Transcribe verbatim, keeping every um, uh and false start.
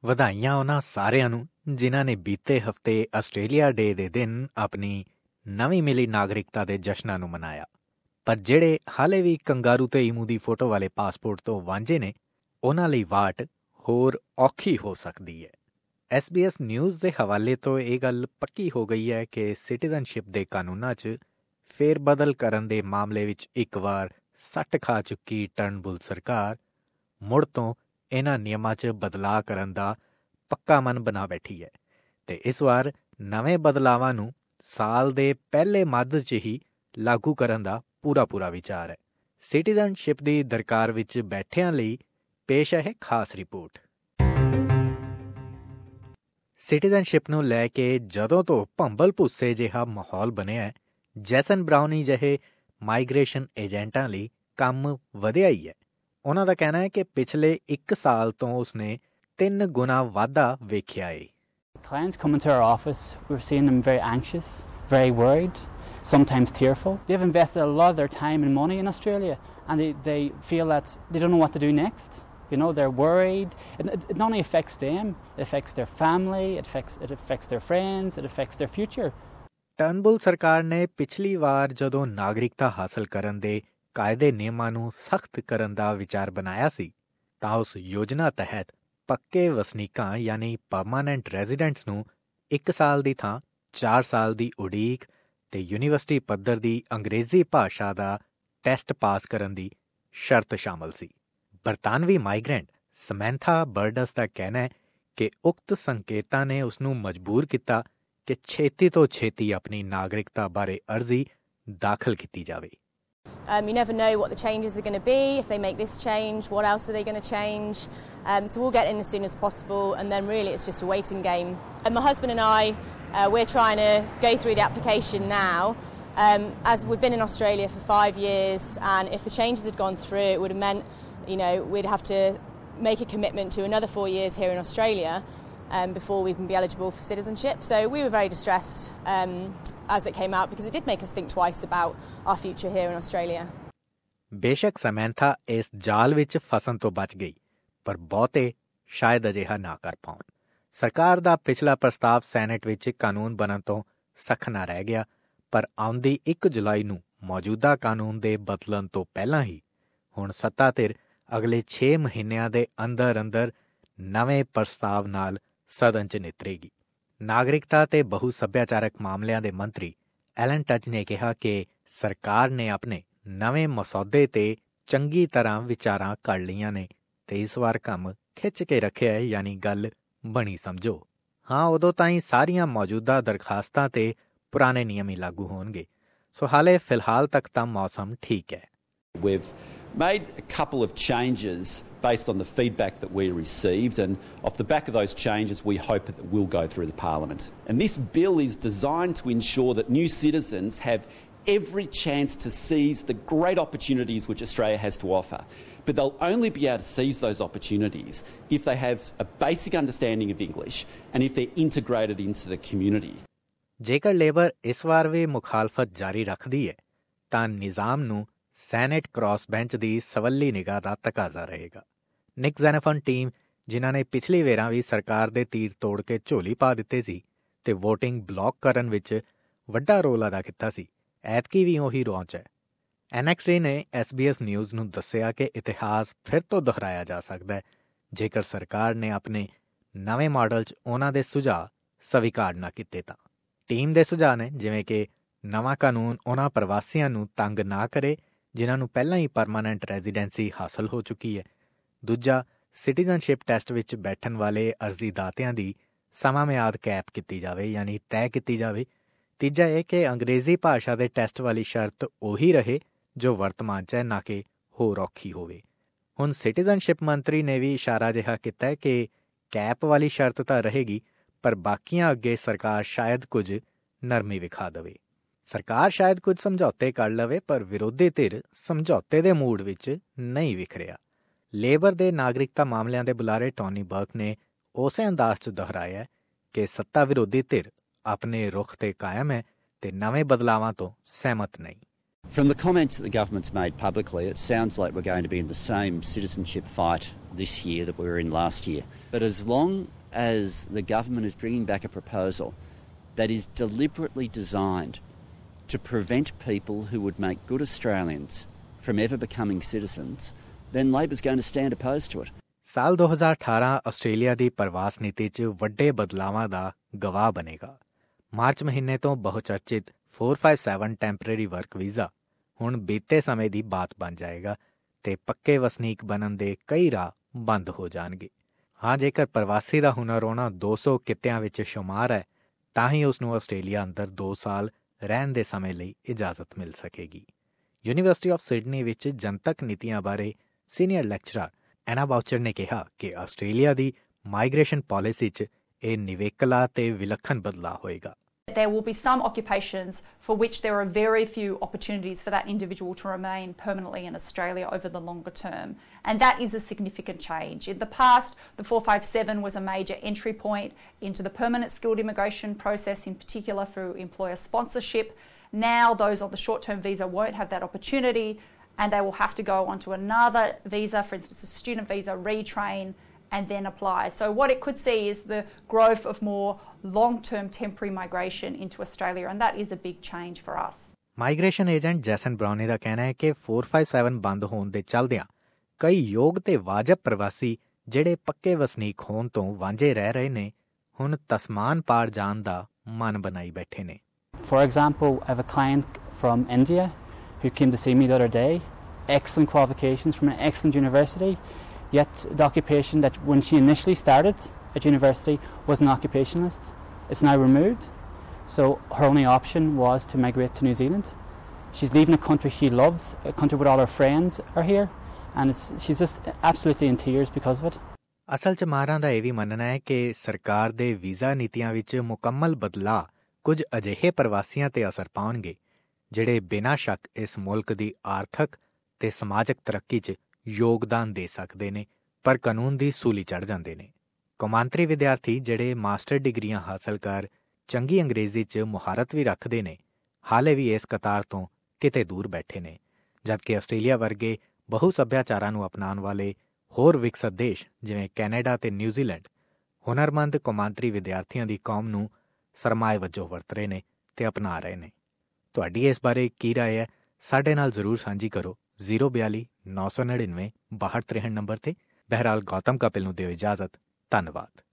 ਵਧਾਈਆਂ ਉਹਨਾਂ ਸਾਰਿਆਂ ਨੂੰ ਜਿਨ੍ਹਾਂ ਨੇ ਬੀਤੇ ਹਫ਼ਤੇ ਆਸਟ੍ਰੇਲੀਆ ਡੇ ਦੇ ਦਿਨ ਆਪਣੀ ਨਵੀਂ ਮਿਲੀ ਨਾਗਰਿਕਤਾ ਦੇ ਜਸ਼ਨਾਂ ਨੂੰ ਮਨਾਇਆ। ਪਰ ਜਿਹੜੇ ਹਾਲੇ ਵੀ ਕੰਗਾਰੂ ਤੇ ਈਮੂ ਦੀ ਫੋਟੋ ਵਾਲੇ ਪਾਸਪੋਰਟ ਤੋਂ ਵਾਂਝੇ ਨੇ, ਉਹਨਾਂ ਲਈ ਵਾਟ ਹੋਰ ਔਖੀ ਹੋ ਸਕਦੀ ਹੈ। ਐਸ ਬੀ ਐਸ ਨਿਊਜ਼ ਦੇ ਹਵਾਲੇ ਤੋਂ ਇਹ ਗੱਲ ਪੱਕੀ ਹੋ ਗਈ ਹੈ ਕਿ ਸਿਟੀਜ਼ਨਸ਼ਿਪ ਦੇ ਕਾਨੂੰਨਾਂ 'ਚ ਫੇਰ ਬਦਲ ਕਰਨ ਦੇ ਮਾਮਲੇ ਵਿੱਚ ਇੱਕ ਵਾਰ ਸੱਟ ਖਾ ਚੁੱਕੀ ਟਰਨਬੁਲ ਸਰਕਾਰ ਮੁੜ ਤੋਂ ਇਹਨਾਂ ਨਿਯਮਾਂ 'ਚ ਬਦਲਾਅ ਕਰਨ ਦਾ ਪੱਕਾ ਮਨ ਬਣਾ ਬੈਠੀ ਹੈ ਅਤੇ ਇਸ ਵਾਰ ਨਵੇਂ ਬਦਲਾਵਾਂ ਨੂੰ ਸਾਲ ਦੇ ਪਹਿਲੇ ਮੱਧ 'ਚ ਹੀ ਲਾਗੂ ਕਰਨ ਦਾ ਪੂਰਾ ਪੂਰਾ ਵਿਚਾਰ ਹੈ। ਸਿਟੀਜ਼ਨਸ਼ਿਪ ਦੀ ਦਰਕਾਰ ਵਿੱਚ ਬੈਠਿਆਂ ਲਈ ਪੇਸ਼ ਹੈ ਖਾਸ ਰਿਪੋਰਟ। ਸਿਟੀਜ਼ਨਸ਼ਿਪ ਨੂੰ ਲੈ ਕੇ ਜਦੋਂ ਤੋਂ ਭੰਬਲ ਭੁੱਸੇ ਜਿਹਾ ਮਾਹੌਲ ਬਣਿਆ ਹੈ, ਜੈਸਨ ਬਰਾਊਨੀ ਜਿਹੇ ਮਾਈਗ੍ਰੇਸ਼ਨ ਏਜੰਟਾਂ ਲਈ ਕੰਮ ਵਧਿਆ ਹੀ ਹੈ। ਉਹਨਾਂ ਦਾ ਕਹਿਣਾ ਹੈ ਕਿ ਪਿਛਲੇ ਇੱਕ ਸਾਲ ਤੋਂ ਉਸਨੇ ਤਿੰਨ ਗੁਣਾ ਵਾਧਾ ਵੇਖਿਆ ਏ। Clients come into our office, we're seeing them very anxious, very worried, sometimes tearful. They've invested a lot of their time and money in Australia and they, they feel that they don't know what to do next. You know, they're worried. It, it, it not only affects them, it affects their family, it affects, it affects their friends, it affects their future. ਟਰਨਬੁਲ ਸਰਕਾਰ ਨੇ ਪਿਛਲੀ ਵਾਰ ਜਦੋਂ ਨਾਗਰਿਕਤਾ ਹਾਸਲ ਕਰਨ ਦੇ ਕਾਇਦੇ ਨਿਯਮਾਂ ਨੂੰ ਸਖਤ ਕਰਨ ਦਾ ਵਿਚਾਰ ਬਣਾਇਆ ਸੀ ਤਾਂ ਉਸ ਯੋਜਨਾ ਤਹਿਤ ਪੱਕੇ ਵਸਨੀਕਾਂ ਯਾਨੀ ਪਰਮਾਨੈਂਟ ਰੈਜ਼ੀਡੈਂਟਸ ਨੂੰ ਇੱਕ ਸਾਲ ਦੀ ਥਾਂ ਚਾਰ ਸਾਲ ਦੀ ਉਡੀਕ ਤੇ ਯੂਨੀਵਰਸਿਟੀ ਪੱਧਰ ਦੀ ਅੰਗਰੇਜ਼ੀ ਭਾਸ਼ਾ ਦਾ ਟੈਸਟ ਪਾਸ ਕਰਨ ਦੀ ਸ਼ਰਤ ਸ਼ਾਮਲ ਸੀ। ਬਰਤਾਨਵੀ ਮਾਈਗਰੈਂਟ ਸਮੈਂਥਾ ਬਰਡਸ ਦਾ ਕਹਿਣਾ ਹੈ ਕਿ ਉਕਤ ਸੰਕੇਤਾਂ ਨੇ ਉਸਨੂੰ ਮਜਬੂਰ ਕੀਤਾ ਕਿ ਛੇਤੀ ਤੋਂ ਛੇਤੀ ਆਪਣੀ ਨਾਗਰਿਕਤਾ ਬਾਰੇ ਅਰਜ਼ੀ ਦਾਖਲ ਕੀਤੀ ਜਾਵੇ। Um, you never know what the changes are going to be. If they make this change, what else are they going to change? Um, so we'll get in as soon as possible, and then really it's just a waiting game. And my husband and I, uh, we're trying to go through the application now. Um, as we've been in Australia for five years, and if the changes had gone through, it would have meant, you know, we'd have to make a commitment to another four years here in Australia um, before we can be eligible for citizenship. So we were very distressed um, as it came out because it did make us think twice about our future here in Australia. ਬੇਸ਼ੱਕ ਸਮੈਂਥਾ ਇਸ ਜਾਲ ਵਿੱਚ ਫਸਣ ਤੋਂ ਬਚ ਗਈ, ਪਰ ਬਹੁਤੇ ਸ਼ਾਇਦ ਅਜਿਹਾ ਨਾ ਕਰ ਪਾਉਣ। ਸਰਕਾਰ ਦਾ ਪਿਛਲਾ ਪ੍ਰਸਤਾਵ ਸੈਨੇਟ ਵਿੱਚ ਕਾਨੂੰਨ ਬਣਨ ਤੋਂ ਸਖਨਾ ਰਹਿ ਗਿਆ, ਪਰ ਆਉਂਦੀ ਇੱਕ ਜੁਲਾਈ ਨੂੰ ਮੌਜੂਦਾ ਕਾਨੂੰਨ ਦੇ ਬਦਲਣ ਤੋਂ ਪਹਿਲਾਂ ਹੀ ਹੁਣ ਸੱਤਾ ਧਿਰ ਅਗਲੇ ਛੇ ਮਹੀਨਿਆਂ ਦੇ ਅੰਦਰ ਅੰਦਰ ਨਵੇਂ ਪ੍ਰਸਤਾਵ ਨਾਲ ਸਦਨ 'ਚ ਨਿੱਤਰੇਗੀ। ਨਾਗਰਿਕਤਾ ਤੇ ਬਹੁ ਸੱਭਿਆਚਾਰਕ ਮਾਮਲਿਆਂ ਦੇ ਮੰਤਰੀ ਐਲਨ ਟੱਚ ਨੇ ਕਿਹਾ ਕਿ ਸਰਕਾਰ ਨੇ ਆਪਣੇ ਨਵੇਂ ਮਸੌਦੇ ਤੇ ਚੰਗੀ ਤਰ੍ਹਾਂ ਵਿਚਾਰਾਂ ਕਰ ਲਈਆਂ ਨੇ ਤੇ ਇਸ ਵਾਰ ਕੰਮ ਖਿੱਚ ਕੇ ਰੱਖਿਆ ਹੈ, ਯਾਨੀ ਗੱਲ ਬਣੀ ਸਮਝੋ। ਹਾਂ, ਉਦੋਂ ਤਾਈਂ ਸਾਰੀਆਂ ਮੌਜੂਦਾ ਦਰਖਾਸਤਾਂ ਤੇ ਪੁਰਾਣੇ ਨਿਯਮ ਹੀ ਲਾਗੂ ਹੋਣਗੇ। ਸੋ ਹਾਲੇ ਫਿਲਹਾਲ ਤੱਕ ਤਾਂ ਮੌਸਮ ਠੀਕ ਹੈ। We've made a couple of changes based on the feedback that we received, and off the back of those changes we hope that we'll go through the Parliament. And this bill is designed to ensure that new citizens have every chance to seize the great opportunities which Australia has to offer. But they'll only be able to seize those opportunities if they have a basic understanding of English and if they're integrated into the community. ਜੇਕਰ Labour ਇਸ ਵਾਰ ਵੀ ਮੁਖਾਲਫਤ ਜਾਰੀ ਰੱਖਦੀ ਹੈ ਤਾਂ ਨਿਜ਼ਾਮ ਨੂੰ Senate cross bench ਦੀ ਸਵੱਲੀ ਨਿਗਾਹ ਦਾ ਤਕਾਜ਼ਾ ਰਹੇਗਾ। ਨਿਕ ਜ਼ੈਨਫਨ ਟੀਮ, ਜਿਨ੍ਹਾਂ ਨੇ ਪਿਛਲੀ ਵੇਰਾਂ ਵੀ ਸਰਕਾਰ ਦੇ ਤੀਰ ਤੋੜ ਕੇ ਝੋਲੀ ਪਾ ਦਿੱਤੇ ਸੀ ਤੇ ਵੋਟਿੰਗ ਬਲੌਕ ਕਰਨ ਵਿੱਚ ਵੱਡਾ ਰੋਲ ਅਦਾ ਕੀਤਾ ਸੀ, ਐਤਕੀ ਵੀ ਉਹੀ ਰੌਂਚ ਹੈ। ਐਨ ਐਕਸ ਟੀ ਨੇ ਐਸ ਬੀ ਐਸ ਨਿਊਜ਼ ਨੂੰ ਦੱਸਿਆ ਕਿ ਇਤਿਹਾਸ ਫਿਰ ਤੋਂ ਦੁਹਰਾਇਆ ਜਾ ਸਕਦਾ ਹੈ ਜੇਕਰ ਸਰਕਾਰ ਨੇ ਆਪਣੇ ਨਵੇਂ ਮਾਡਲ 'ਚ ਉਹਨਾਂ ਦੇ ਸੁਝਾਅ ਸਵੀਕਾਰ ਨਾ ਕੀਤੇ ਤਾਂ। ਟੀਮ ਦੇ ਸੁਝਾਅ ਨੇ ਜਿਵੇਂ ਕਿ ਨਵਾਂ ਕਾਨੂੰਨ ਉਹਨਾਂ ਪ੍ਰਵਾਸੀਆਂ ਨੂੰ ਤੰਗ ਨਾ ਕਰੇ ਜਿਨ੍ਹਾਂ ਨੂੰ ਪਹਿਲਾਂ ਹੀ ਪਰਮਾਨੈਂਟ ਰੈਜ਼ੀਡੈਂਸੀ ਹਾਸਲ ਹੋ ਚੁੱਕੀ ਹੈ। ਦੂਜਾ, ਸਿਟੀਜ਼ਨਸ਼ਿਪ ਟੈਸਟ ਵਿੱਚ ਬੈਠਣ ਵਾਲੇ ਅਰਜ਼ੀ ਦਾਤਿਆਂ ਦੀ ਸਮਾਂ ਮਿਆਦ ਕੈਪ ਕੀਤੀ ਜਾਵੇ, ਯਾਨੀ ਤੈਅ ਕੀਤੀ ਜਾਵੇ। ਤੀਜਾ ਇਹ ਕਿ ਅੰਗਰੇਜ਼ੀ ਭਾਸ਼ਾ ਦੇ ਟੈਸਟ ਵਾਲੀ ਸ਼ਰਤ ਉਹੀ ਰਹੇ ਜੋ ਵਰਤਮਾਨ 'ਚ ਹੈ, ਨਾ ਕਿ ਹੋਰ ਔਖੀ ਹੋਵੇ। ਹੁਣ ਸਿਟੀਜ਼ਨਸ਼ਿਪ ਮੰਤਰੀ ਨੇ ਵੀ ਇਸ਼ਾਰਾ ਜਿਹਾ ਕੀਤਾ ਕਿ ਕੈਪ ਵਾਲੀ ਸ਼ਰਤ ਤਾਂ ਰਹੇਗੀ, ਪਰ ਬਾਕੀਆਂ ਅੱਗੇ ਸਰਕਾਰ ਸ਼ਾਇਦ ਕੁਝ ਨਰਮੀ ਵਿਖਾ ਦੇਵੇ। ਸਰਕਾਰ ਸ਼ਾਇਦ ਕੁਝ ਸਮਝੌਤੇ ਕਰ ਲਵੇ, ਪਰ ਵਿਰੋਧੀ ਧਿਰ ਸਮਝੌਤੇ ਦੇ ਮੂਡ ਵਿੱਚ ਨਹੀਂ ਵਿਖ ਰਿਹਾ। ਲੇਬਰ ਦੇ ਨਾਗਰਿਕਤਾ ਮਾਮਲਿਆਂ ਦੇ ਬੁਲਾਰੇ ਟੋਨੀ ਬਰਕ ਨੇ ਉਸੇ ਅੰਦਾਜ਼ 'ਚ ਦੁਹਰਾਇਆ ਕਿ ਸੱਤਾ ਵਿਰੋਧੀ ਧਿਰ ਆਪਣੇ ਰੁਖ 'ਤੇ ਕਾਇਮ ਹੈ ਤੇ ਨਵੇਂ ਬਦਲਾਵਾਂ ਤੋਂ ਸਹਿਮਤ ਨਹੀਂ। From the comments that the government's made publicly, it sounds like we're going to be in the same citizenship fight this year that we were in last year. But as long as the government is bringing back a proposal that is deliberately designed to prevent people who would make good Australians from ever becoming citizens, then Labor's going to stand opposed to it. ਸਾਲ ਦੋ ਹਜ਼ਾਰ ਅਠਾਰਾਂ Australia ਦੀ ਪ੍ਰਵਾਸ ਨੀਤੀ 'ਚ ਵੱਡੇ ਬਦਲਾਵਾਂ ਦਾ ਗਵਾਹ ਬਣੇਗਾ। ਮਾਰਚ ਮਹੀਨੇ ਤੋਂ ਬਹੁਚਰਚਿਤ four fifty-seven temporary work visa ਹੁਣ ਬੀਤੇ ਸਮੇਂ ਦੀ ਬਾਤ ਬਣ ਜਾਏਗਾ ਤੇ ਪੱਕੇ ਵਸਨੀਕ ਬਣਨ ਦੇ ਕਈ ਰਾਹ ਬੰਦ ਹੋ ਜਾਣਗੇ। ਹਾਂ, ਜੇਕਰ ਪ੍ਰਵਾਸੀ ਦਾ ਹੁਨਰ ਹੋਣਾ ਦੋ ਸੌ ਕਿੱਤਿਆਂ ਵਿੱਚ ਸ਼ੁਮਾਰ ਹੈ ਤਾਂ ਹੀ ਉਸ ਨੂੰ ਆਸਟ੍ਰੇਲੀਆ ਅੰਦਰ ਦੋ ਸਾਲ ਰਹਿਣ ਦੇ ਸਮੇਂ ਲਈ ਇਜਾਜ਼ਤ ਮਿਲ ਸਕੇਗੀ। ਯੂਨੀਵਰਸਿਟੀ ਆਫ ਸਿਡਨੀ ਵਿੱਚ ਜਨਤਕ ਨੀਤੀਆਂ ਬਾਰੇ ਸੀਨੀਅਰ ਲੈਕਚਰਰ ਐਨਾ ਬਾਊਚਰ ਨੇ ਕਿਹਾ ਕਿ ਆਸਟ੍ਰੇਲੀਆ ਦੀ ਮਾਈਗ੍ਰੇਸ਼ਨ ਪਾਲਿਸੀ 'ਚ ਇਹ ਨਿਵੇਕਲਾ ਤੇ ਵਿਲੱਖਣ ਬਦਲਾਅ ਹੋਏਗਾ। There will be some occupations for which there are very few opportunities for that individual to remain permanently in Australia over the longer term, and that is a significant change. In the past, the four fifty-seven was a major entry point into the permanent skilled immigration process, in particular through employer sponsorship. Now those on the short-term visa won't have that opportunity, and they will have to go onto another visa, for instance a student visa, retrain and then apply. So what it could see is the growth of more long-term temporary migration into Australia, and that is a big change for us. Migration agent Jason Brownie ਦਾ ਕਹਿਣਾ ਹੈ ਕਿ four fifty-seven ਬੰਦ ਹੋਣ ਦੇ ਚੱਲਦਿਆਂ ਕਈ ਯੋਗ ਤੇ ਵਾਜਬ ਪ੍ਰਵਾਸੀ ਜਿਹੜੇ ਪੱਕੇ ਵਸਨੀਕ ਹੋਣ ਤੋਂ ਵਾਂਝੇ ਰਹਿ ਰਹੇ ਨੇ ਹੁਣ ਤਸਮਾਨ ਪਾਰ ਜਾਣ ਦਾ ਮਨ ਬਣਾਈ ਬੈਠੇ ਨੇ। For example, I have a client from India who came to see me the other day, excellent qualifications from an excellent university, yet the occupation that when she initially started at university was an occupationalist. It's now removed, so her only option was to migrate to New Zealand. She's leaving a country she loves, a country where all her friends are here, and it's, she's just absolutely in tears because of it. ਅਸਲ 'ਚ ਮਾਹਰਾਂ ਦਾ ਇਹ ਵੀ ਮੰਨਣਾ ਹੈ ਕਿ ਸਰਕਾਰ ਦੇ visa ਨੀਤੀਆਂ ਵਿੱਚ ਮੁਕੰਮਲ ਬਦਲਾਅ ਕੁਝ ਅਜਿਹੇ ਪ੍ਰਵਾਸੀਆਂ ਤੇ ਅਸਰ ਪਾਉਣਗੇ ਜਿਹੜੇ ਬਿਨਾਂ ਸ਼ੱਕ ਇਸ ਮੁਲਕ ਦੀ ਆਰਥਿਕ ਤੇ ਸਮਾਜਿਕ ਤਰੱਕੀ 'ਚ ਯੋਗਦਾਨ ਦੇ ਸਕਦੇ ਨੇ ਪਰ ਕਾਨੂੰਨ ਦੀ ਸੂਲੀ ਚੜ੍ਹ ਜਾਂਦੇ ਨੇ। ਕੌਮਾਂਤਰੀ ਵਿਦਿਆਰਥੀ ਜਿਹੜੇ ਮਾਸਟਰ ਡਿਗਰੀਆਂ ਹਾਸਲ ਕਰ ਚੰਗੀ ਅੰਗਰੇਜ਼ੀ 'ਚ ਮੁਹਾਰਤ ਵੀ ਰੱਖਦੇ ਨੇ ਹਾਲੇ ਵੀ ਇਸ ਕਤਾਰ ਤੋਂ ਕਿਤੇ ਦੂਰ ਬੈਠੇ ਨੇ, ਜਦਕਿ ਆਸਟ੍ਰੇਲੀਆ ਵਰਗੇ ਬਹੁ ਸੱਭਿਆਚਾਰਾਂ ਨੂੰ ਅਪਣਾਉਣ ਵਾਲੇ ਹੋਰ ਵਿਕਸਤ ਦੇਸ਼ ਜਿਵੇਂ ਕੈਨੇਡਾ ਤੇ ਨਿਊਜ਼ੀਲੈਂਡ ਹੁਨਰਮੰਦ ਕੌਮਾਂਤਰੀ ਵਿਦਿਆਰਥੀਆਂ ਦੀ ਕੌਮ ਨੂੰ ਸਰਮਾਏ ਵਜੋਂ ਵਰਤ ਰਹੇ ਨੇ ਤੇ ਅਪਣਾ ਰਹੇ ਨੇ। ਤੁਹਾਡੀ ਇਸ ਬਾਰੇ ਕੀ ਰਾਏ ਹੈ? ਸਾਡੇ ਨਾਲ ਜ਼ਰੂਰ ਸਾਂਝੀ ਕਰੋ। ਜ਼ੀਰੋ ਬਿਆਲੀ ਨੌ ਸੌ ਨੜਿਨਵੇਂ ਬਾਹਠ ਤ੍ਰੇਹਠ ਨੰਬਰ ਤੇ। ਬਹਿਰਾਲ ਗੌਤਮ ਕਪਿਲ ਨੂੰ ਦਿਓ ਇਜਾਜ਼ਤ। ਧੰਨਵਾਦ।